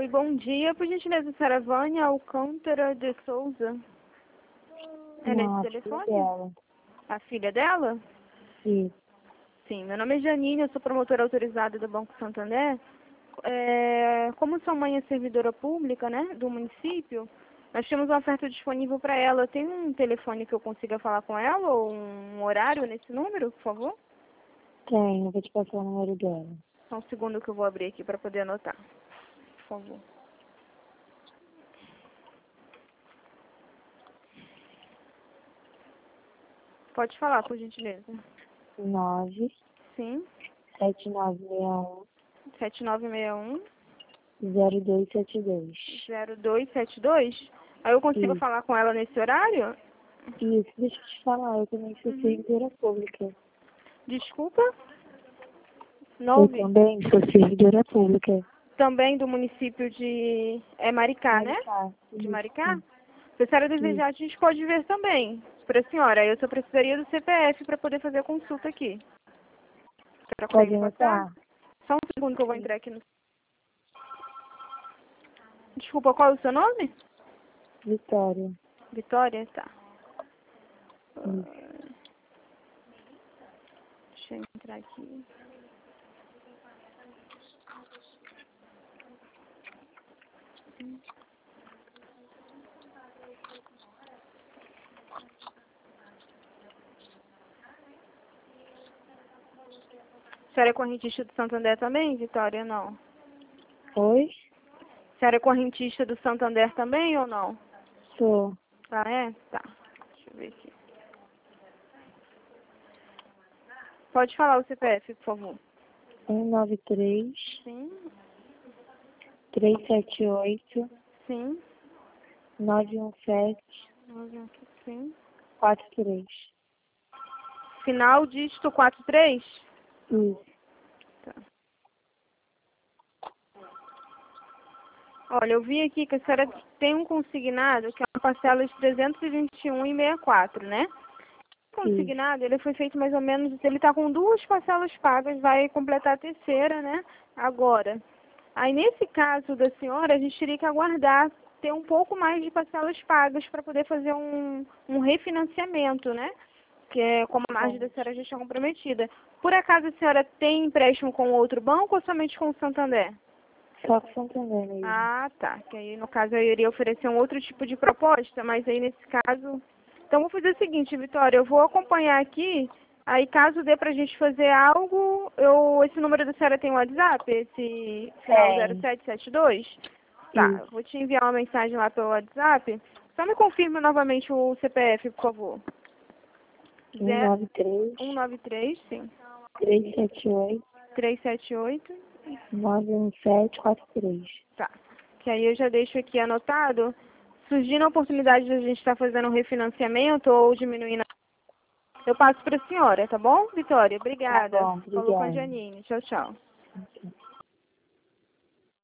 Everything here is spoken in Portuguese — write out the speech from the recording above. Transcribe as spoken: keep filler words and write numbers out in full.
Oi, bom dia. Por gentileza, senhora Vânia Alcântara de Souza. É Não, nesse a filha telefone? dela. A filha dela? Sim. Sim, meu nome é Janine, eu sou promotora autorizada do Banco Santander. É, como sua mãe é servidora pública, né, do município, nós temos uma oferta disponível para ela. Tem um telefone que eu consiga falar com ela ou um horário nesse número, por favor? Tem, eu vou te passar o número dela. Só um segundo que eu vou abrir aqui para poder anotar, por favor. Pode falar, por gentileza. nove Sim, sete nove seis um sete nove seis um, zero dois sete dois. zero dois sete dois. Aí eu consigo Isso. falar com ela nesse horário? Isso, deixa eu te falar, eu também sou Uhum. servidora pública. Desculpa? Não Eu ouvi. também sou servidora pública. Também do município de é Maricá, né? Maricá. De Isso. Maricá? Se a senhora Isso. desejar, a gente pode ver também. Para a senhora, eu só precisaria do C P F para poder fazer a consulta aqui. A senhora Pode consegue passar? anotar? Só um segundo que eu vou entrar aqui no... Desculpa, qual é o seu nome? Vitória. Vitória? Tá. Isso. Ah, deixa eu entrar aqui. A senhora é correntista do Santander também, Vitória? Não. Oi? A senhora é correntista do Santander também ou não? Sou. Ah, é? Tá. Deixa eu ver aqui. Pode falar o C P F, por favor. um nove três, Sim, três sete oito, sim. nove um sete, Sim. quatro três. Final dígito quatro três? Isso. Tá. Olha, eu vi aqui que a senhora tem um consignado que é uma parcela de trezentos e vinte e um reais e sessenta e quatro, né? O consignado, ele foi feito mais ou menos, ele está com duas parcelas pagas, vai completar a terceira, né? Agora. Aí, nesse caso da senhora, a gente teria que aguardar ter um pouco mais de parcelas pagas para poder fazer um, um refinanciamento, né? Que é como a margem da senhora já está comprometida. Por acaso a senhora tem empréstimo com outro banco ou somente com o Santander? Só com Santander mesmo. Ah, tá. Que aí, no caso, eu iria oferecer um outro tipo de proposta, mas aí, nesse caso... Então, vou fazer o seguinte, Vitória, eu vou acompanhar aqui, aí caso dê pra gente fazer algo, eu, esse número da senhora tem WhatsApp, esse final zero Tem. sete sete dois? Tá, Isso. eu vou te enviar uma mensagem lá pelo WhatsApp. Só me confirme novamente o C P F, por favor. um nove três, um nove três, sim. três sete oito, três sete oito. nove um sete quatro três. Tá. Que aí eu já deixo aqui anotado. Surgindo a oportunidade de a gente estar fazendo um refinanciamento ou diminuindo, eu passo para a senhora, tá bom, Vitória? Tá Obrigada. bom, Falou com a obrigada. Janine. Tchau, tchau.